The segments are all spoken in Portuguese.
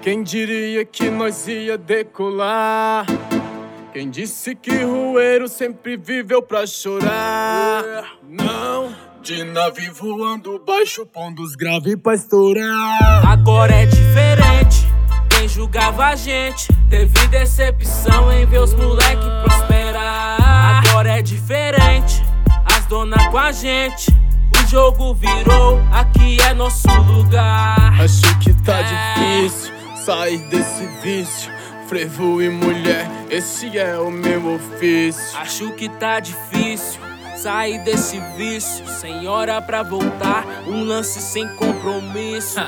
Quem diria que nós ia decolar? Quem disse que Rueiro sempre viveu pra chorar? Não, de nave voando baixo, pondo os graves pra estourar. Agora é diferente, quem julgava a gente teve decepção em ver os moleque prosperar. Agora é diferente, as donas com a gente, o jogo virou, aqui é nosso lugar. Acho que tá difícil sair desse vício. Frevo e mulher, esse é o meu ofício. Acho que tá difícil sair desse vício, sem hora pra voltar, um lance sem compromisso.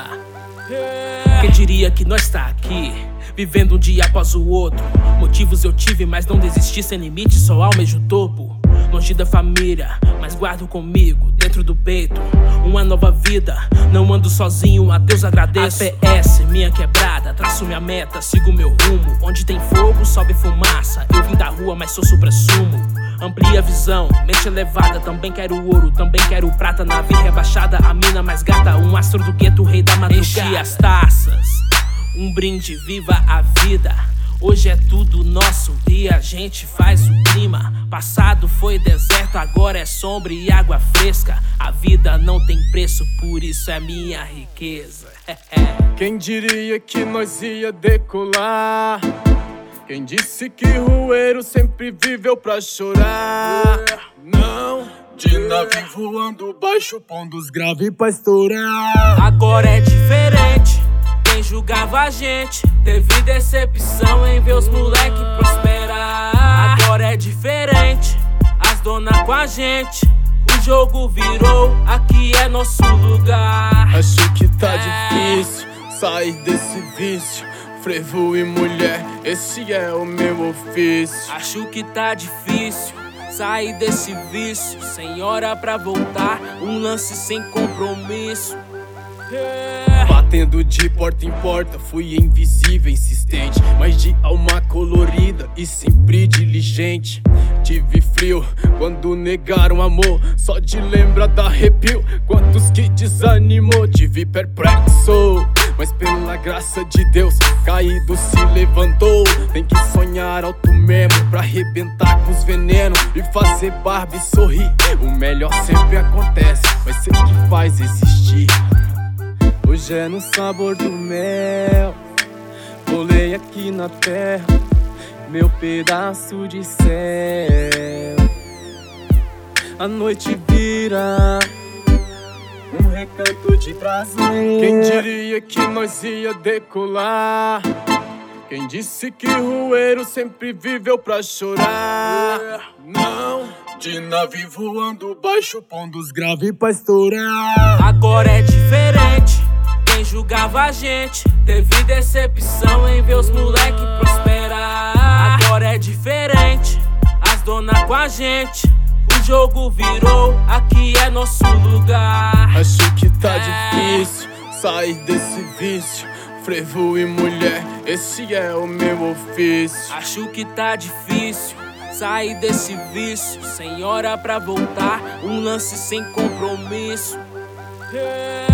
Quem diria que nós tá aqui, vivendo um dia após o outro. Motivos eu tive, mas não desisti, sem limite, só almejo o topo. Longe da família, mas guardo comigo, dentro do peito, uma nova vida. Não ando sozinho, a Deus agradeço. APS, minha quebrada, traço minha meta, sigo meu rumo. Onde tem fogo, sobe fumaça. Eu vim da rua, mas sou supra-sumo. Amplia a visão, mente elevada. Também quero ouro, também quero prata. Nave rebaixada, a mina mais gata. Um astro do gueto, o rei da madrugada. Enchi as taças, um brinde, viva a vida. Hoje é tudo nosso e a gente faz o clima. Passado foi deserto, agora é sombra e água fresca. A vida não tem preço, por isso é minha riqueza. Quem diria que nós ia decolar? Quem disse que Rueiro sempre viveu pra chorar? Não, de nave voando baixo, pondo os graves pra estourar. Agora é diferente, quem julgava a gente teve decepção em ver os moleque prosperar. Agora é diferente, as donas com a gente, o jogo virou, aqui é nosso lugar. Acho que tá difícil sair desse vício. Frevo e mulher, esse é o meu ofício. Acho que tá difícil sair desse vício, sem hora pra voltar, um lance sem compromisso. Batendo de porta em porta, fui invisível, insistente, mas de alma colorida e sempre diligente. Tive frio quando negaram amor, só de lembrar dá arrepio. Quantos que desanimou, tive perplexo, mas pela graça de Deus, caído se levantou. Tem que sonhar alto mesmo pra arrebentar com os venenos e fazer Barbie sorrir. O melhor sempre acontece, mas sei que faz existir. Hoje é no sabor do mel, rolei aqui na terra, meu pedaço de céu. A noite vira um recanto de prazer. Quem diria que nós ia decolar? Quem disse que Rueiro sempre viveu pra chorar? Não, de nave voando baixo, pondo os graves pra estourar. Agora é diferente, quem julgava a gente teve decepção em ver os moleque prosperar. Agora é diferente, as donas com a gente, o jogo virou, aqui é nosso lugar. Acho que tá difícil sair desse vício. Frevo e mulher, esse é o meu ofício. Acho que tá difícil sair desse vício, sem hora pra voltar, um lance sem compromisso.